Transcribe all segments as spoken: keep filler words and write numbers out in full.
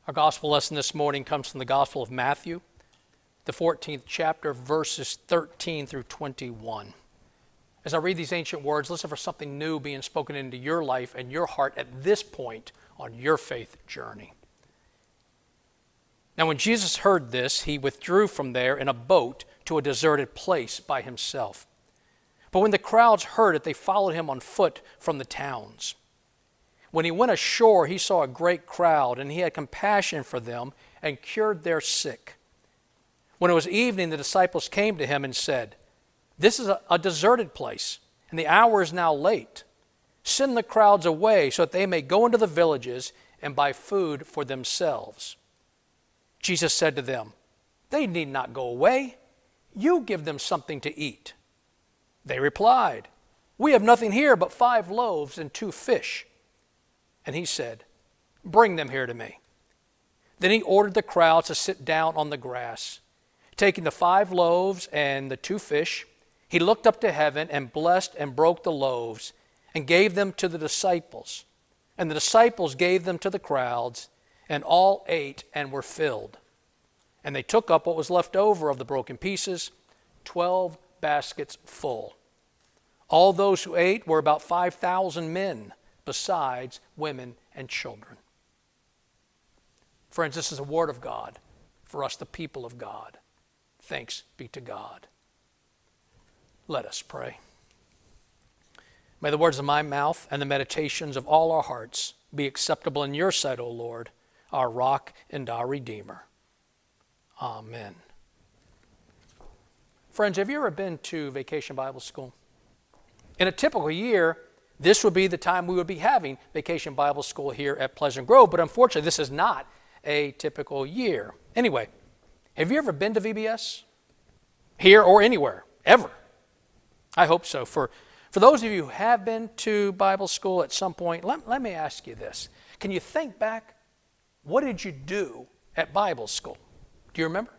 Our gospel lesson this morning comes from the Gospel of Matthew, the fourteenth chapter, verses thirteen through twenty-one. As I read these ancient words, listen for something new being spoken into your life and your heart at this point on your faith journey. Now when Jesus heard this, he withdrew from there in a boat to a deserted place by himself. But when the crowds heard it, they followed him on foot from the towns. When he went ashore, he saw a great crowd, and he had compassion for them and cured their sick. When it was evening, the disciples came to him and said, "This is a, a deserted place, and the hour is now late. Send the crowds away so that they may go into the villages and buy food for themselves." Jesus said to them, "They need not go away. You give them something to eat." They replied, "We have nothing here but five loaves and two fish." And he said, "Bring them here to me." Then he ordered the crowds to sit down on the grass. Taking the five loaves and the two fish, he looked up to heaven and blessed and broke the loaves and gave them to the disciples. And the disciples gave them to the crowds, and all ate and were filled. And they took up what was left over of the broken pieces, twelve baskets full. All those who ate were about five thousand men, besides women and children. Friends, this is a word of God for us, the people of God. Thanks be to God. Let us pray. May the words of my mouth and the meditations of all our hearts be acceptable in your sight, O Lord, our rock and our Redeemer. Amen. Friends, have you ever been to Vacation Bible School? In a typical year, this would be the time we would be having Vacation Bible School here at Pleasant Grove, but unfortunately this is not a typical year. Anyway, have you ever been to V B S? Here or anywhere, ever? I hope so. For, for those of you who have been to Bible school at some point, let, let me ask you this. Can you think back, what did you do at Bible school? Do you remember?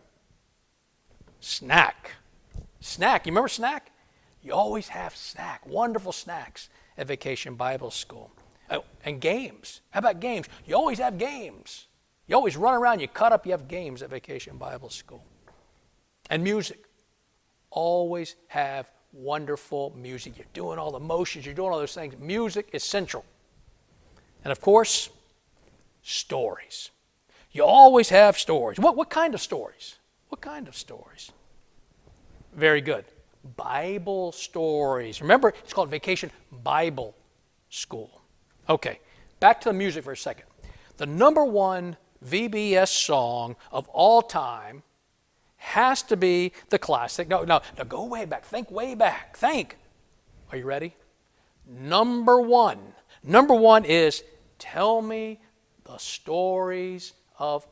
Snack. Snack. You remember snack? You always have snack, wonderful snacks at Vacation Bible School. Oh, and games. How about games? You always have games. You always run around, you cut up, you have games at Vacation Bible School. And music. Always have wonderful music. You're doing all the motions, you're doing all those things. Music is central. And of course, stories. You always have stories. What, what kind of stories? What kind of stories? Very good. Bible stories. Remember, it's called Vacation Bible School. Okay, back to the music for a second. The number one V B S song of all time has to be the classic. No, no, no, go way back. Think way back. Think. Are you ready? Number one. Number one is Tell Me the Stories of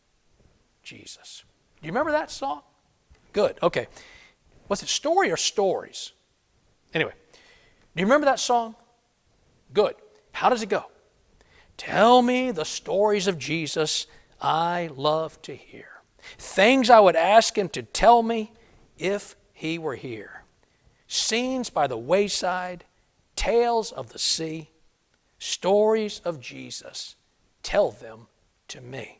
Jesus. Do you remember that song? Good, okay. Was it story or stories? Anyway, do you remember that song? Good. How does it go? Tell me the stories of Jesus I love to hear. Things I would ask him to tell me if he were here. Scenes by the wayside, tales of the sea, stories of Jesus. Tell them to me.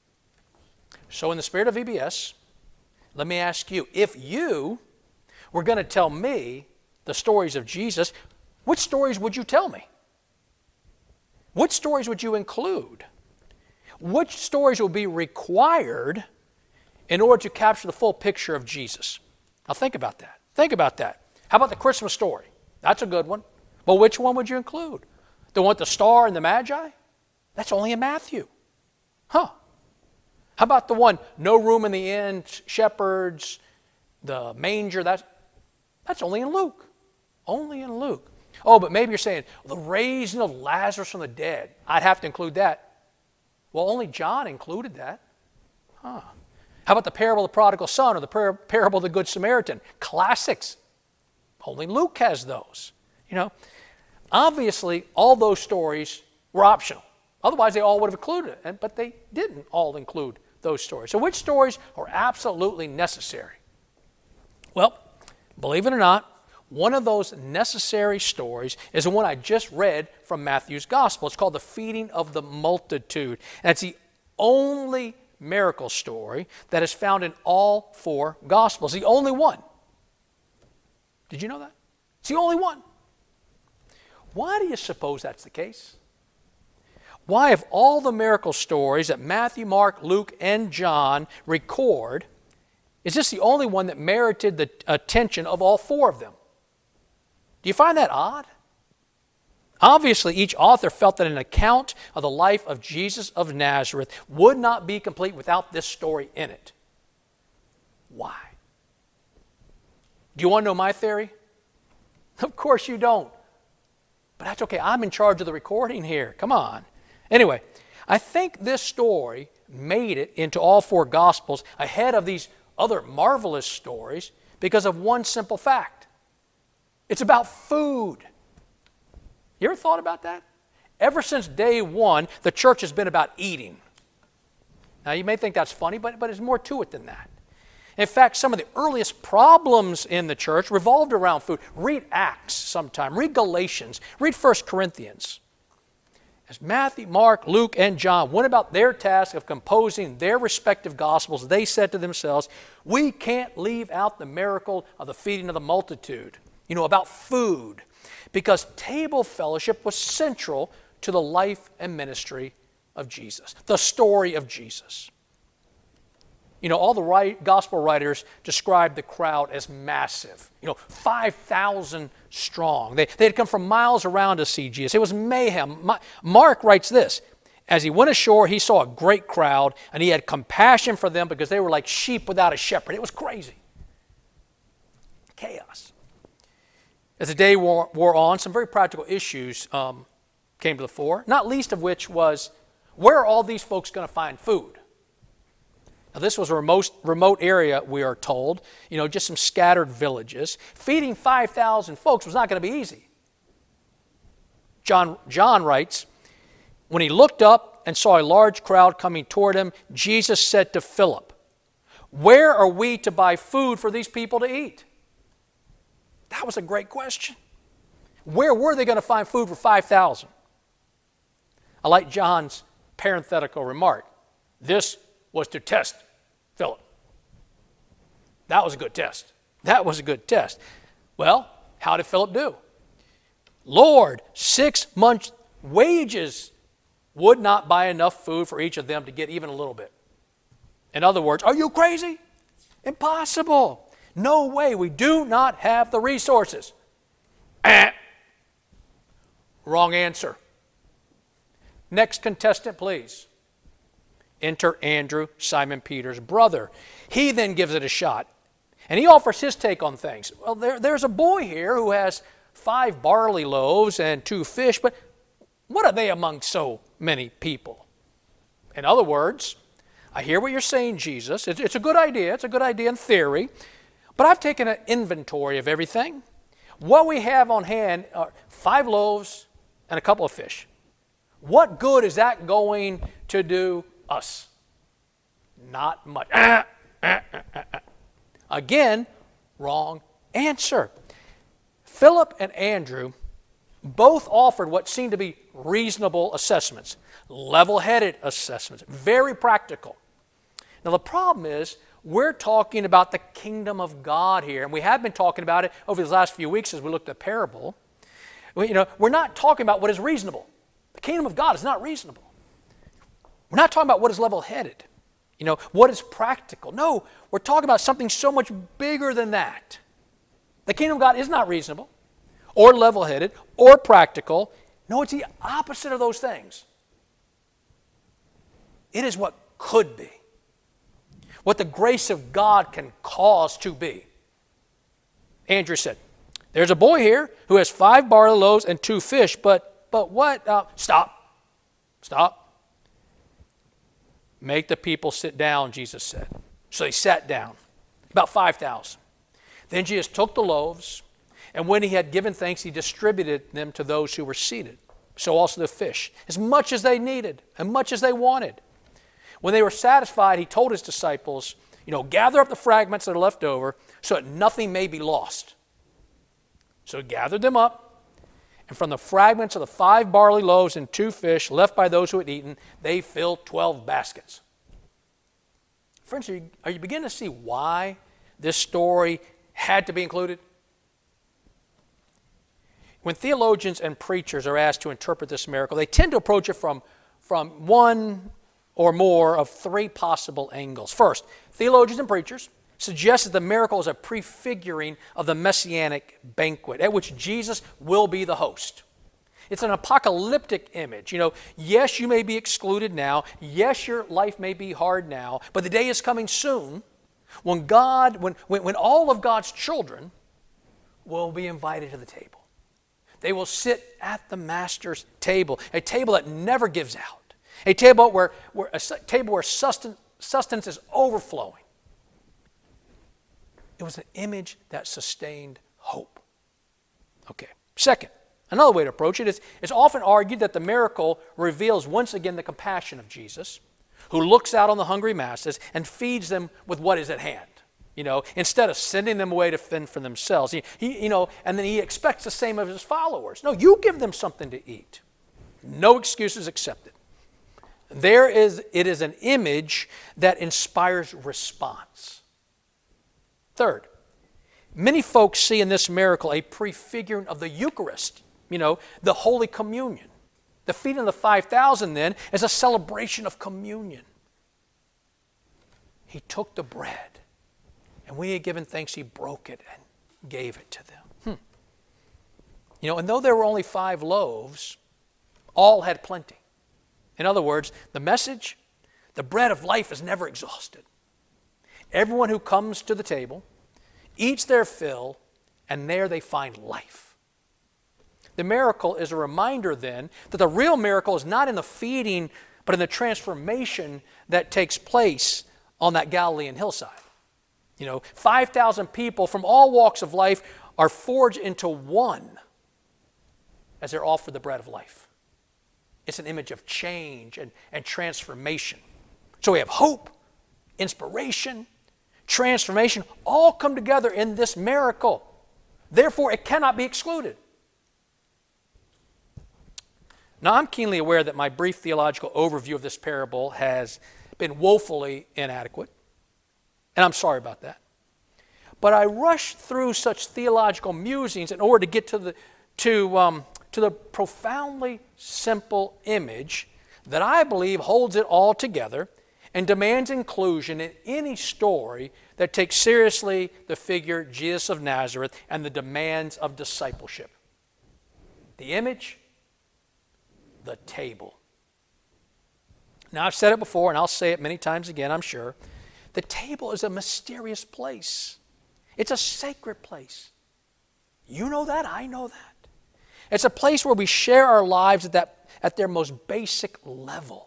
So in the spirit of V B S, let me ask you, if you were going to tell me the stories of Jesus, which stories would you tell me? Which stories would you include? Which stories would be required in order to capture the full picture of Jesus? Now think about that. Think about that. How about the Christmas story? That's a good one. Well, which one would you include? The one with the star and the Magi? That's only in Matthew. Huh. How about the one, no room in the inn, shepherds, the manger? That's, that's only in Luke. Only in Luke. Oh, but maybe you're saying, the raising of Lazarus from the dead. I'd have to include that. Well, only John included that. Huh. How about the parable of the prodigal son or the par- parable of the Good Samaritan? Classics. Only Luke has those. You know, obviously, all those stories were optional. Otherwise, they all would have included it, but they didn't all include those stories. So which stories are absolutely necessary? Well, believe it or not, one of those necessary stories is the one I just read from Matthew's Gospel. It's called the feeding of the multitude. And it's the only miracle story that is found in all four Gospels. The only one. Did you know that? It's the only one. Why do you suppose that's the case? Why, of all the miracle stories that Matthew, Mark, Luke, and John record, is this the only one that merited the attention of all four of them? Do you find that odd? Obviously, each author felt that an account of the life of Jesus of Nazareth would not be complete without this story in it. Why? Do you want to know my theory? Of course you don't. But that's okay. I'm in charge of the recording here. Come on. Anyway, I think this story made it into all four Gospels ahead of these other marvelous stories because of one simple fact. It's about food. You ever thought about that? Ever since day one, the church has been about eating. Now, you may think that's funny, but, but there's more to it than that. In fact, some of the earliest problems in the church revolved around food. Read Acts sometime. Read Galatians. Read First Corinthians. As Matthew, Mark, Luke, and John went about their task of composing their respective Gospels, they said to themselves, we can't leave out the miracle of the feeding of the multitude. You know, about food. Because table fellowship was central to the life and ministry of Jesus. The story of Jesus. You know, all the right, gospel writers described the crowd as massive. You know, five thousand strong. They, they had come from miles around to see Jesus. It was mayhem. Mark writes this. As he went ashore, he saw a great crowd, and he had compassion for them because they were like sheep without a shepherd. It was crazy. Chaos. As the day wore, wore on, some very practical issues um, came to the fore, not least of which was, where are all these folks going to find food? Now, this was a remote, remote area, we are told, you know, just some scattered villages. Feeding five thousand folks was not going to be easy. John, John writes, when he looked up and saw a large crowd coming toward him, Jesus said to Philip, where are we to buy food for these people to eat? That was a great question. Where were they going to find food for five thousand? I like John's parenthetical remark. This was to test Philip. That was a good test. That was a good test. Well, how did Philip do? Lord, six months' wages would not buy enough food for each of them to get even a little bit. In other words, are you crazy? Impossible. No way. We do not have the resources. Eh. Wrong answer. Next contestant, please. Enter Andrew, Simon Peter's brother. He then gives it a shot, and he offers his take on things. Well, there, there's a boy here who has five barley loaves and two fish, but what are they among so many people? In other words, I hear what you're saying, Jesus. It's, it's a good idea. It's a good idea in theory, but I've taken an inventory of everything. What we have on hand are five loaves and a couple of fish. What good is that going to do us? Not much. Again, wrong answer. Philip and Andrew both offered what seemed to be reasonable assessments, level-headed assessments, very practical. Now the problem is, we're talking about the kingdom of God here, and we have been talking about it over the last few weeks as we looked at the parable. We, you know, we're not talking about what is reasonable. The kingdom of God is not reasonable. We're not talking about what is level-headed, you know, what is practical. No, we're talking about something so much bigger than that. The kingdom of God is not reasonable or level-headed or practical. No, it's the opposite of those things. It is what could be, what the grace of God can cause to be. Andrew said, there's a boy here who has five barley loaves and two fish, but, but what? Uh, stop. Stop. Make the people sit down, Jesus said. So they sat down, about five thousand. Then Jesus took the loaves, and when he had given thanks, he distributed them to those who were seated. So also the fish, as much as they needed, and much as they wanted. When they were satisfied, he told his disciples, you know, gather up the fragments that are left over so that nothing may be lost. So he gathered them up, And from the fragments of the five barley loaves and two fish left by those who had eaten, they filled twelve baskets. Friends, are you, are you beginning to see why this story had to be included? When theologians and preachers are asked to interpret this miracle, they tend to approach it from, from one or more of three possible angles. First, theologians and preachers suggest that the miracle is a prefiguring of the messianic banquet at which Jesus will be the host. It's an apocalyptic image. You know, yes, you may be excluded now. Yes, your life may be hard now. But the day is coming soon when God, when, when, when all of God's children will be invited to the table. They will sit at the Master's table, a table that never gives out, a table where, where, a table where sustenance, sustenance is overflowing. It was an image that sustained hope. Okay. Second, another way to approach it is it's often argued that the miracle reveals once again the compassion of Jesus, who looks out on the hungry masses and feeds them with what is at hand. You know, instead of sending them away to fend for themselves. He, he, you know, and then he expects the same of his followers. No, you give them something to eat. No excuses accepted. There is, it is an image that inspires response. Third, many folks see in this miracle a prefiguring of the Eucharist, you know, the Holy Communion. The feeding of the five thousand then is a celebration of communion. He took the bread, and when he had given thanks, he broke it and gave it to them. Hmm. You know, and though there were only five loaves, all had plenty. In other words, the message, the bread of life is never exhausted. Everyone who comes to the table eats their fill, and there they find life. The miracle is a reminder then that the real miracle is not in the feeding, but in the transformation that takes place on that Galilean hillside. You know, five thousand people from all walks of life are forged into one as they're offered the bread of life. It's an image of change and, and transformation. So we have hope, inspiration, transformation, all come together in this miracle. Therefore, it cannot be excluded. Now, I'm keenly aware that my brief theological overview of this parable has been woefully inadequate, and I'm sorry about that. But I rushed through such theological musings in order to get to the, to, um, to the profoundly simple image that I believe holds it all together and demands inclusion in any story that takes seriously the figure Jesus of Nazareth and the demands of discipleship. The image, the table. Now, I've said it before, and I'll say it many times again, I'm sure. The table is a mysterious place. It's a sacred place. You know that, I know that. It's a place where we share our lives at, that, at their most basic level.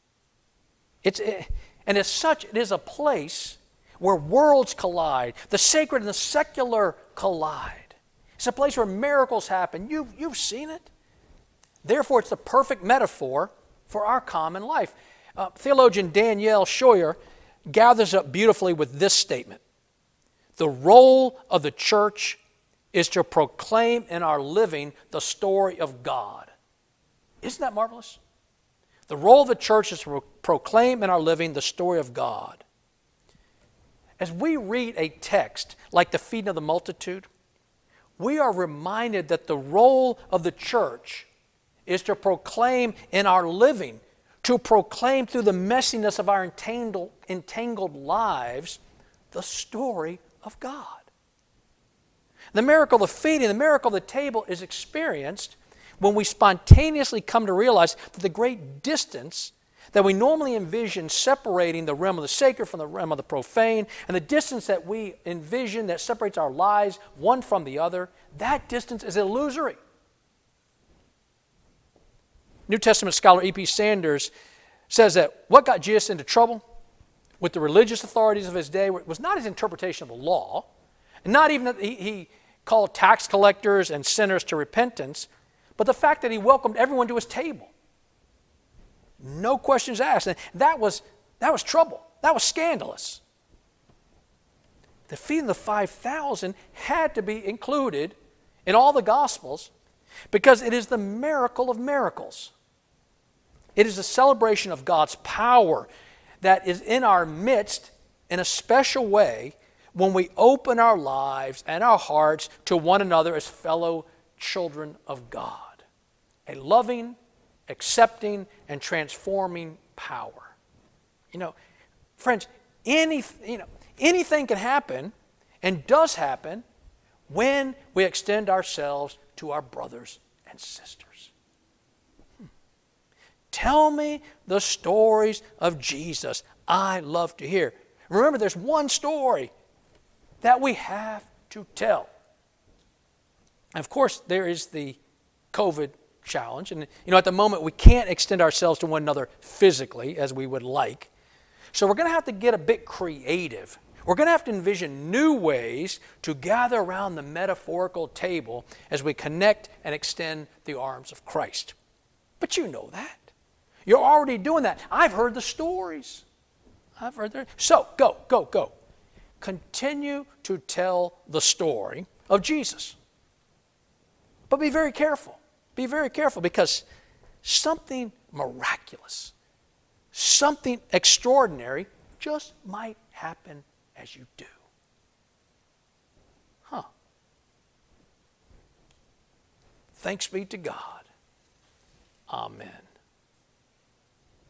It's, and as such, it is a place where worlds collide. The sacred and the secular collide. It's a place where miracles happen. You've, you've seen it. Therefore, it's the perfect metaphor for our common life. Uh, theologian Danielle Scheuer gathers up beautifully with this statement. The role of the church is to proclaim in our living the story of God. Isn't that marvelous? The role of the church is to proclaim in our living the story of God. As we read a text like the feeding of the multitude, we are reminded that the role of the church is to proclaim in our living, to proclaim through the messiness of our entangled, entangled lives, the story of God. The miracle of the feeding, the miracle of the table is experienced when we spontaneously come to realize that the great distance that we normally envision separating the realm of the sacred from the realm of the profane, and the distance that we envision that separates our lives one from the other, that distance is illusory. New Testament scholar E P Sanders says that what got Jesus into trouble with the religious authorities of his day was not his interpretation of the law, and not even that he, he called tax collectors and sinners to repentance, but the fact that he welcomed everyone to his table. No questions asked. And that was, that was trouble. That was scandalous. The feeding of the five thousand had to be included in all the Gospels because it is the miracle of miracles. It is a celebration of God's power that is in our midst in a special way when we open our lives and our hearts to one another as fellow children of God. A loving, accepting, and transforming power. You know, friends, any, you know, anything can happen and does happen when we extend ourselves to our brothers and sisters. Hmm. Tell me the stories of Jesus. I love to hear. Remember, there's one story that we have to tell. And of course, there is the COVID challenge. And you know, at the moment, we can't extend ourselves to one another physically as we would like. So we're going to have to get a bit creative. We're going to have to envision new ways to gather around the metaphorical table as we connect and extend the arms of Christ. But you know that. You're already doing that. I've heard the stories. I've heard the... So, go, go, go. Continue to tell the story of Jesus. But be very careful. Be very careful, because something miraculous, something extraordinary just might happen as you do. Huh. Thanks be to God. Amen.